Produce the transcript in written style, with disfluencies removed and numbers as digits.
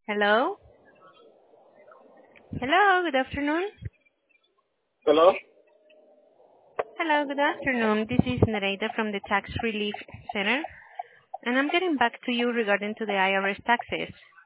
Hello? Hello, good afternoon. Hello? Hello, good afternoon. This is Nareda from the Tax Relief Center, and I'm getting back to you regarding to the IRS taxes.